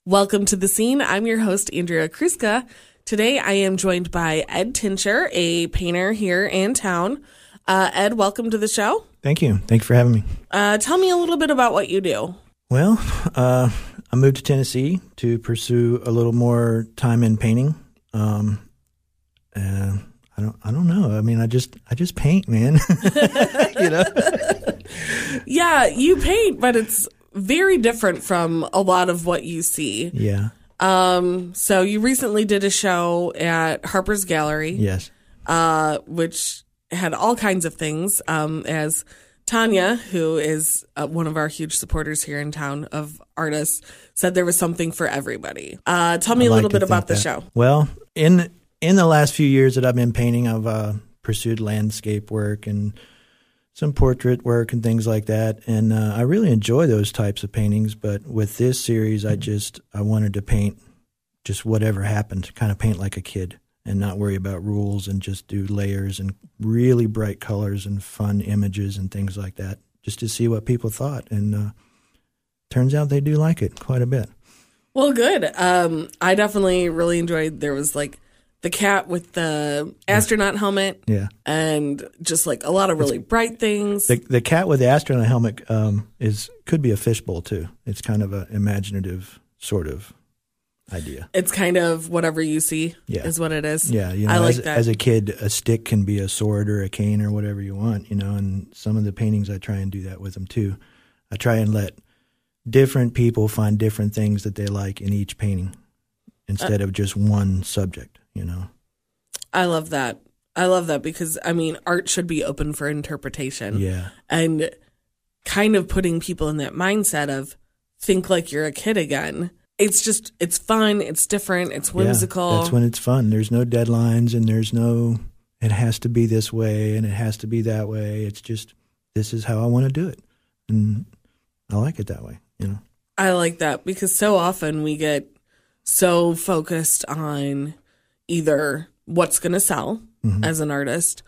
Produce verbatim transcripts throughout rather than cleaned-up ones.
Welcome to The Scene. I'm your host, Andrea Kruska. Today, I am joined by Ed Tincher, a painter here in town. Uh, Ed, welcome to the show. Thank you. Thank you for having me. Uh, tell me a little bit about what you do. Well, uh, I moved to Tennessee to pursue a little more time in painting. Um, uh, I don't. I don't know. I mean, I just. I just paint, man. you know. Yeah, you paint, but it's very different from a lot of what you see. Yeah. Um. So you recently did a show at Harper's Gallery. Yes. Uh, which had all kinds of things. Um, as Tanya, who is uh, one of our huge supporters here in town of artists, said there was something for everybody. Uh, tell me I a like little to bit about the think show. that. Well, in in the last few years that I've been painting, I've uh, pursued landscape work and some portrait work and things like that, and uh, I really enjoy those types of paintings. But with this series, I just I wanted to paint just whatever happened, kind of paint like a kid and not worry about rules and just do layers and really bright colors and fun images and things like that, just to see what people thought. And uh, turns out they do like it quite a bit. Well, good. Um, I definitely really enjoyed. There was like the cat with the astronaut helmet, Yeah. and just like a lot of really it's, bright things. The, the cat with the astronaut helmet um, is could be a fishbowl too. It's kind of an imaginative sort of idea. It's kind of whatever you see yeah. is what it is. Yeah, you know, I like as, that. As a kid, a stick can be a sword or a cane or whatever you want, you know, and some of the paintings I try and do that with them too. I try and let different people find different things that they like in each painting instead uh, of just one subject, you know. I love that. I love that because, I mean, art should be open for interpretation. Yeah. And kind of putting people in that mindset of think like you're a kid again. It's just, it's fun, it's different, it's whimsical. Yeah, that's when it's fun. There's no deadlines and there's no, it has to be this way and it has to be that way. It's just, this is how I want to do it. And I like it that way, you know. I like that because so often we get so focused on either what's going to sell mm-hmm. as an artist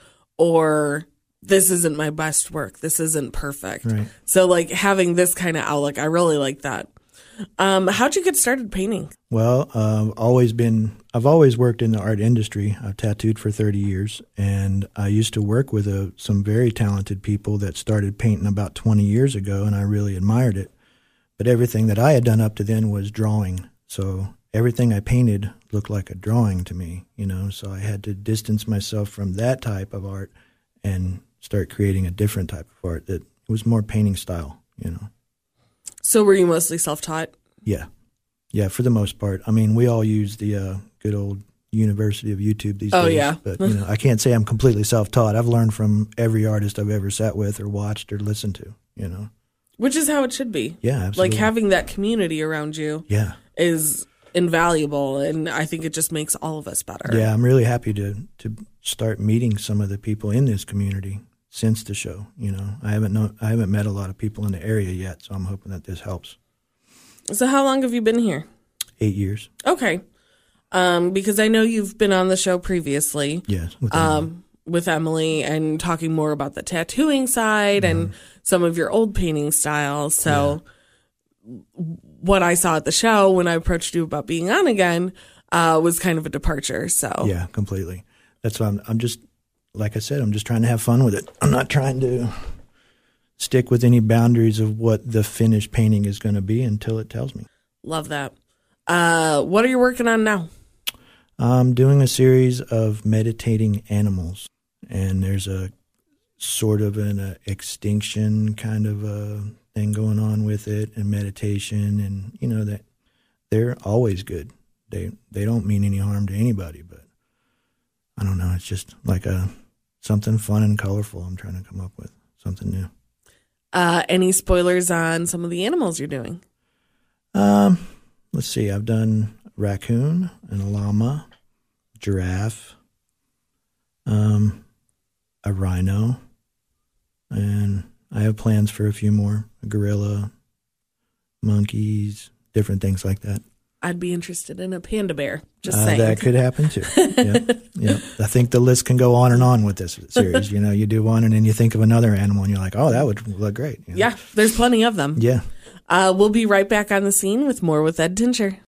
or this isn't my best work. This isn't perfect. Right. So like having this kind of outlook, I really like that. Um, how'd you get started painting? Well, uh, always been, I've always worked in the art industry. I've tattooed for thirty years, and I used to work with uh, some very talented people that started painting about twenty years ago, and I really admired it. But everything that I had done up to then was drawing. So everything I painted looked like a drawing to me, you know, so I had to distance myself from that type of art and start creating a different type of art that was more painting style, you know. So were you mostly self-taught? Yeah. Yeah, for the most part. I mean, we all use the uh, good old University of YouTube these oh, days. Yeah. But, you know, I can't say I'm completely self-taught. I've learned from every artist I've ever sat with or watched or listened to, you know. Which is how it should be. Yeah, absolutely. Like having that community around you yeah. is invaluable, and I think it just makes all of us better. Yeah, I'm really happy to, to start meeting some of the people in this community since the show. You know, I haven't know, I haven't met a lot of people in the area yet, so I'm hoping that this helps. So how long have you been here? Eight years. Okay. Um, because I know you've been on the show previously. Yes. With um, Emily. with Emily and talking more about the tattooing side mm-hmm. and some of your old painting styles. So yeah. what I saw at the show when I approached you about being on again uh, was kind of a departure. So yeah, completely. That's why I'm, I'm just, like I said, I'm just trying to have fun with it. I'm not trying to stick with any boundaries of what the finished painting is going to be until it tells me. Love that. Uh, what are you working on now? I'm doing a series of meditating animals, and there's a sort of an uh, extinction kind of a thing going on with it, and meditation, and you know that they're always good. They they don't mean any harm to anybody, but I don't know. It's just like a something fun and colorful. I'm trying to come up with something new. Uh, any spoilers on some of the animals you're doing? Um, let's see. I've done raccoon and a llama, giraffe, um, a rhino, and I have plans for a few more. A gorilla, monkeys, different things like that. I'd be interested in a panda bear. Just uh, saying. That could happen too. yeah, yeah. I think the list can go on and on with this series. You know, you do one and then you think of another animal and you're like, oh, that would look great. You know? Yeah, there's plenty of them. Yeah. Uh, we'll be right back on the scene with more with Ed Tincher.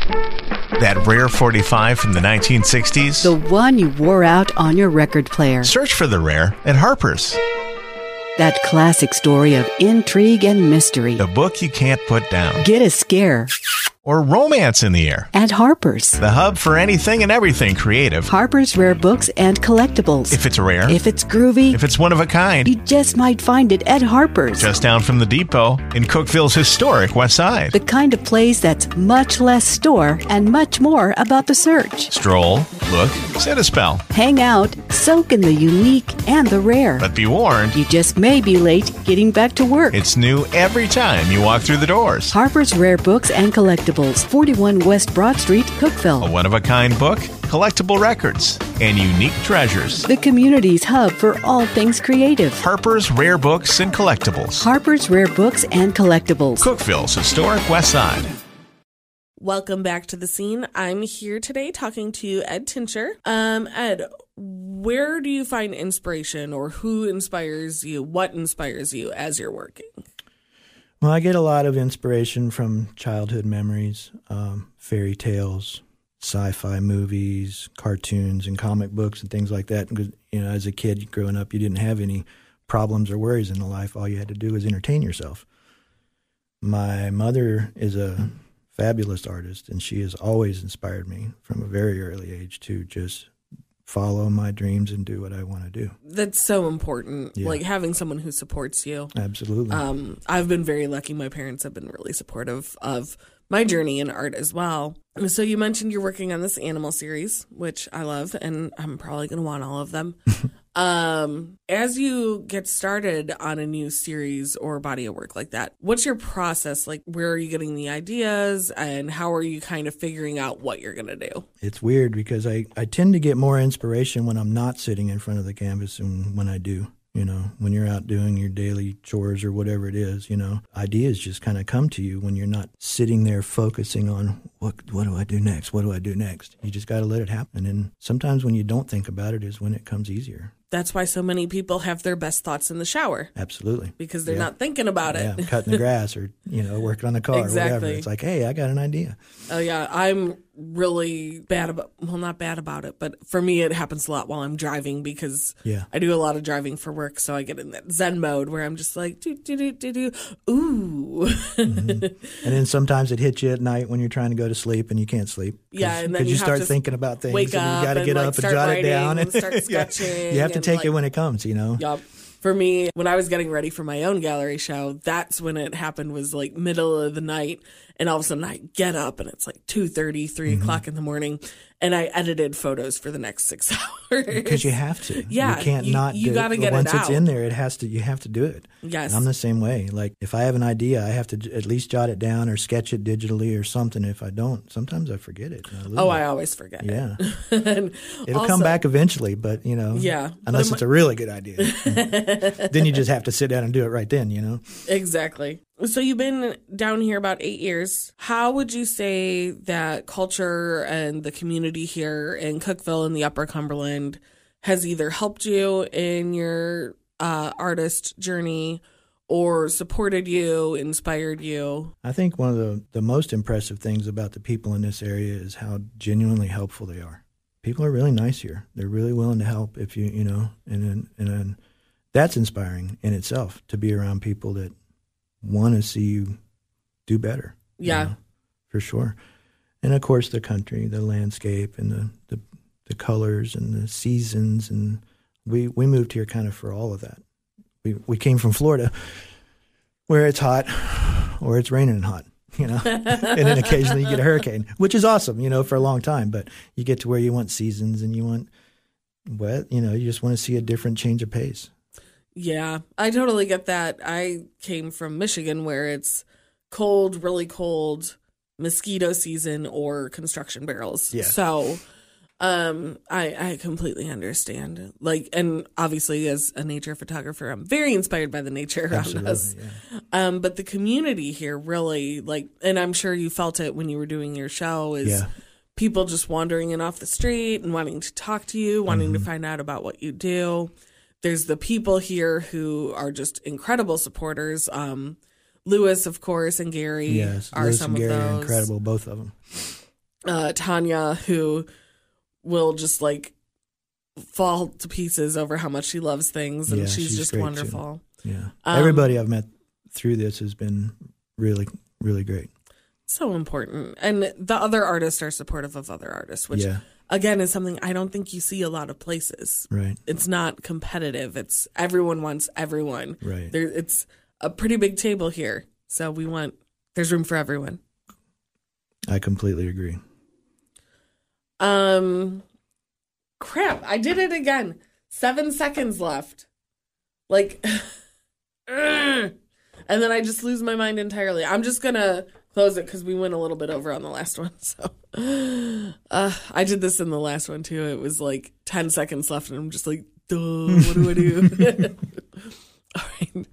That rare forty-five from the nineteen sixties? The one you wore out on your record player. Search for the rare at Harper's. That classic story of intrigue and mystery. The book you can't put down. Get a scare. Or romance in the air. At Harper's. The hub for anything and everything creative. Harper's Rare Books and Collectibles. If it's rare. If it's groovy. If it's one of a kind. You just might find it at Harper's. Just down from the depot in Cookeville's historic West Side. The kind of place that's much less store and much more about the search. Stroll, look, set a spell. Hang out, soak in the unique and the rare. But be warned. You just may be late getting back to work. It's new every time you walk through the doors. Harper's Rare Books and Collectibles. forty-one West Broad Street, Cookeville. A one-of-a-kind book, collectible records, and unique treasures. The community's hub for all things creative. Harper's Rare Books and Collectibles. Harper's Rare Books and Collectibles. Cookeville's historic West Side. Welcome back to the scene. I'm here today talking to Ed Tincher. Um, Ed, where do you find inspiration, or who inspires you? What inspires you as you're working? Well, I get a lot of inspiration from childhood memories, um, fairy tales, sci-fi movies, cartoons, and comic books and things like that. Because, you know, as a kid growing up, you didn't have any problems or worries in life. All you had to do was entertain yourself. My mother is a fabulous artist, and she has always inspired me from a very early age to just follow my dreams and do what I want to do. That's so important. Yeah. Like having someone who supports you. Absolutely. Um, I've been very lucky. My parents have been really supportive of my journey in art as well. So you mentioned you're working on this animal series, which I love, and I'm probably going to want all of them. um, as you get started on a new series or body of work like that, what's your process? Like, where are you getting the ideas, and how are you kind of figuring out what you're going to do? It's weird because I, I tend to get more inspiration when I'm not sitting in front of the canvas than when I do. You know, when you're out doing your daily chores or whatever it is, you know, ideas just kind of come to you when you're not sitting there focusing on what what do I do next? What do I do next? You just got to let it happen. And sometimes when you don't think about it is when it comes easier. That's why so many people have their best thoughts in the shower. Absolutely. Because they're yeah. not thinking about it. Yeah, cutting the grass or, you know, working on the car exactly. or whatever. It's like, hey, I got an idea. Oh, yeah. I'm really bad about, well, not bad about it, but for me, it happens a lot while I'm driving because yeah. I do a lot of driving for work. So I get in that Zen mode where I'm just like, do, do, do, do, do. Ooh. mm-hmm. And then sometimes it hits you at night when you're trying to go to sleep and you can't sleep. Yeah. And then you, you, you start to thinking about things wake and up you got to get like up and jot it down. And start sketching. yeah. You have to take like, it when it comes, you know? Yep. For me, when I was getting ready for my own gallery show, that's when it happened, was like middle of the night. And all of a sudden I get up and it's like two thirty, three mm-hmm. o'clock in the morning. And I edited photos for the next six hours. Because you have to. Yeah. You can't you, not you do gotta it. Get Once it it's out. in there, it has to. You have to do it. Yes. And I'm the same way. Like, if I have an idea, I have to at least jot it down or sketch it digitally or something. If I don't, sometimes I forget it. I oh, it. I always forget yeah. it. and It'll also, come back eventually, but, you know, yeah, unless my, it's a really good idea. Then you just have to sit down and do it right then, you know? Exactly. So you've been down here about eight years. How would you say that culture and the community here in Cookeville and the Upper Cumberland has either helped you in your uh, artist journey or supported you, inspired you? I think one of the, the most impressive things about the people in this area is how genuinely helpful they are. People are really nice here. They're really willing to help if you, you know, and, and, and that's inspiring in itself, to be around people that want to see you do better. Yeah. You know, for sure. And of course the country, the landscape, and the, the, the colors and the seasons. And we, we moved here kind of for all of that. We we came from Florida where it's hot or it's raining and hot, you know, and then occasionally you get a hurricane, which is awesome, you know, for a long time. But you get to where you want seasons and you want wet, you know, you just want to see a different change of pace. Yeah, I totally get that. I came from Michigan where it's cold, really cold, mosquito season, or construction barrels. Yeah. So um, I, I completely understand. Like, and obviously as a nature photographer, I'm very inspired by the nature around Absolutely, us. Yeah. Um, but the community here really, like, and I'm sure you felt it when you were doing your show, is yeah. people just wandering in off the street and wanting to talk to you, wanting mm-hmm. to find out about what you do. There's the people here who are just incredible supporters. Um, Lewis, of course, and Gary yes, are Lewis some and of Gary those. Are incredible, both of them. uh, Tanya, who will just like fall to pieces over how much she loves things, and Yeah, she's, she's just great, wonderful. too. Yeah. Um, Everybody I've met through this has been really, really great. So important. And the other artists are supportive of other artists, which Yeah. again is something I don't think you see a lot of places. Right. It's not competitive. It's everyone wants everyone. Right. There, it's a pretty big table here. So we want, there's room for everyone. I completely agree. Um, crap. I did it again. Seven seconds left. Like, and then I just lose my mind entirely. I'm just going to close it because we went a little bit over on the last one. So uh, I did this in the last one too. It was like ten seconds left and I'm just like, duh, what do I do? All right.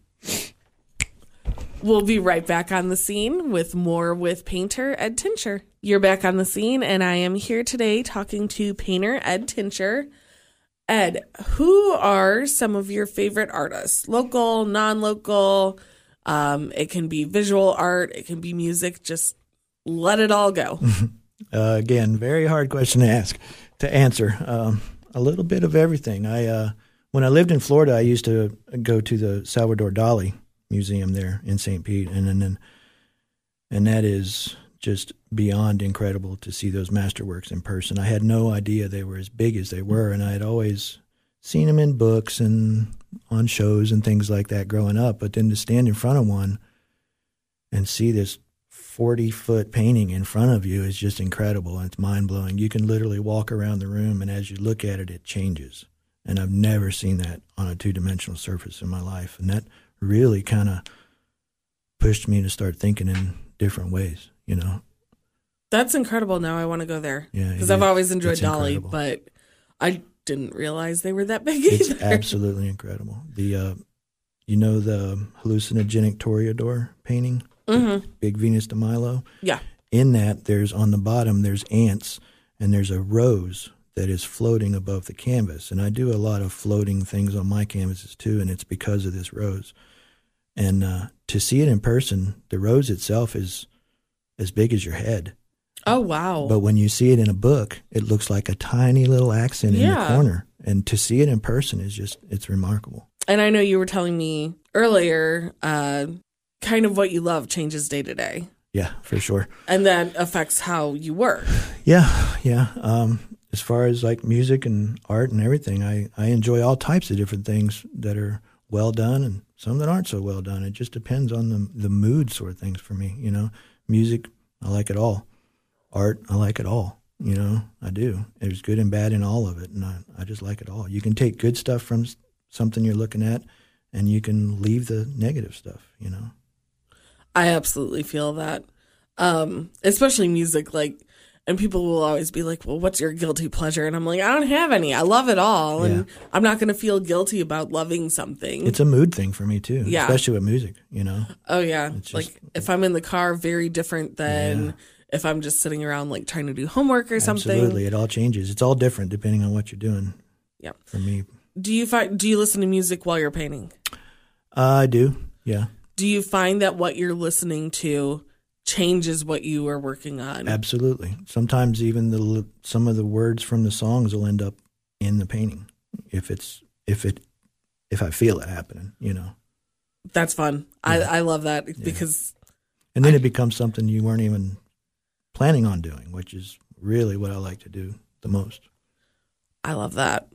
We'll be right back on the scene with more with painter Ed Tincher. You're back on the scene, and I am here today talking to painter Ed Tincher. Ed, who are some of your favorite artists? Local, non-local? Um, it can be visual art. It can be music. Just let it all go. Uh, again, very hard question to ask, to answer. Um, a little bit of everything. I uh, when I lived in Florida, I used to go to the Salvador Dali Museum there in Saint Pete, and and and, and that is just beyond incredible to see those masterworks in person. I had no idea they were as big as they were, and I had always seen them in books and on shows and things like that growing up, but then to stand in front of one and see this forty-foot painting in front of you is just incredible, and it's mind-blowing. You can literally walk around the room, and as you look at it, it changes. And I've never seen that on a two-dimensional surface in my life, and that really kind of pushed me to start thinking in different ways, you know. That's incredible. Now I want to go there. Yeah, because it I've is. always enjoyed It's Dali, incredible. but I didn't realize they were that big It's either. absolutely incredible. The uh, you know the hallucinogenic Toreador painting, Mm-hmm. Big Venus de Milo? Yeah. In that, there's on the bottom, there's ants, and there's a rose that is floating above the canvas. And I do a lot of floating things on my canvases too, and it's because of this rose. And uh, to see it in person, the rose itself is as big as your head. Oh, wow. But when you see it in a book, it looks like a tiny little accent in Yeah. the corner. And to see it in person is just, it's remarkable. And I know you were telling me earlier, uh, kind of what you love changes day to day. Yeah, for sure. And that affects how you work. Yeah, yeah. Um, as far as like music and art and everything, I, I enjoy all types of different things that are well done and some that aren't so well done. It just depends on the the mood sort of things for me, you know. Music, I like it all. Art, I like it all, you know. I do. There's good and bad in all of it, and I, I just like it all. You can take good stuff from s- something you're looking at, and you can leave the negative stuff, you know. I absolutely feel that. Um, especially music, like, and people will always be like, well, what's your guilty pleasure? And I'm like, I don't have any. I love it all. And Yeah. I'm not going to feel guilty about loving something. It's a mood thing for me, too, Yeah. especially with music, you know. Oh, yeah. It's just- like, if I'm in the car, very different than Yeah. if I'm just sitting around, like, trying to do homework or something. Absolutely. It all changes. It's all different depending on what you're doing. Yeah. For me. Do you find, do you listen to music while you're painting? Uh, I do, yeah. Do you find that what you're listening to changes what you are working on? Absolutely. Sometimes even the some of the words from the songs will end up in the painting if it's if it if I feel it happening, you know. That's fun. I, I love that because And then I- it becomes something you weren't even planning on doing, which is really what I like to do the most. I love that.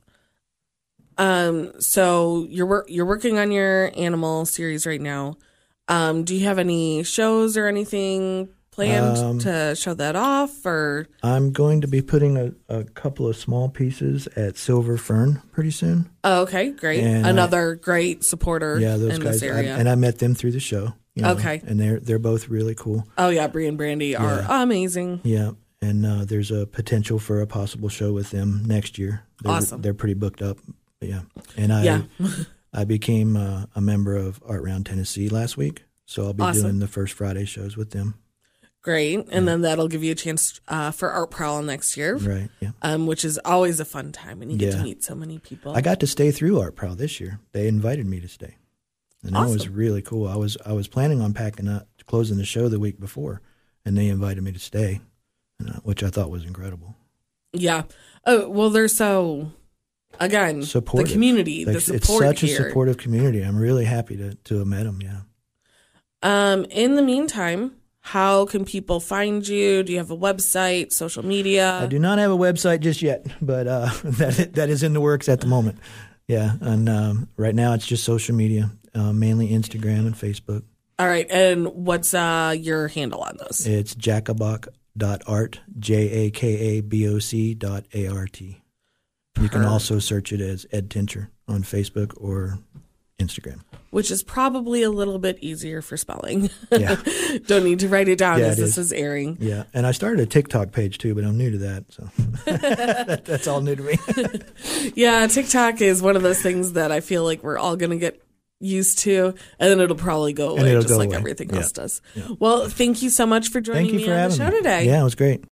Um, so you're wor- you're working on your animal series right now. Um, do you have any shows or anything planned Um, to show that off? Or I'm going to be putting a, a couple of small pieces at Silver Fern pretty soon. oh, okay, great, And I- another great supporter Yeah, those in guys. this I, area. and I met them through the show. You know, Okay. And they're they're both really cool. oh yeah, Bree and Brandy are Yeah. amazing. Yeah, and uh, there's a potential for a possible show with them next year. They're, Awesome. They're pretty booked up. But yeah, and I Yeah. I became uh, a member of Art Round Tennessee last week, so I'll be Awesome. doing the first Friday shows with them. Great, and then that'll give you a chance uh, for Art Prowl next year, Right. Yeah. um, which is always a fun time, and you get to Yeah. meet so many people. I got to stay through Art Prowl this year. They invited me to stay, and that was Awesome. really cool. I was I was planning on packing up, closing the show the week before, and they invited me to stay, uh, which I thought was incredible. Yeah. Oh, well, they're so, again, Supportive. the community, Like, the support it's such here. a supportive community. I'm really happy to, to have met them, yeah. Um, in the meantime, how can people find you? Do you have a website, social media? I do not have a website just yet, but uh, that that is in the works at the moment. Yeah, and um, right now it's just social media, uh, mainly Instagram and Facebook. All right, and what's uh, your handle on those? It's jakaboc dot art, J A K A B O C dot A R T. You can also search it as Ed Tincher on Facebook or Instagram. Which is probably a little bit easier for spelling. Yeah. Don't need to write it down Yeah, as it this is. is airing. Yeah, and I started a TikTok page too, but I'm new to that, so that, that's all new to me. Yeah, TikTok is one of those things that I feel like we're all going to get used to, and then it'll probably go And away it'll just go like away. everything Yeah. else does. Well, thank you so much for joining Thank you me for on the having show me. today. Yeah, it was great.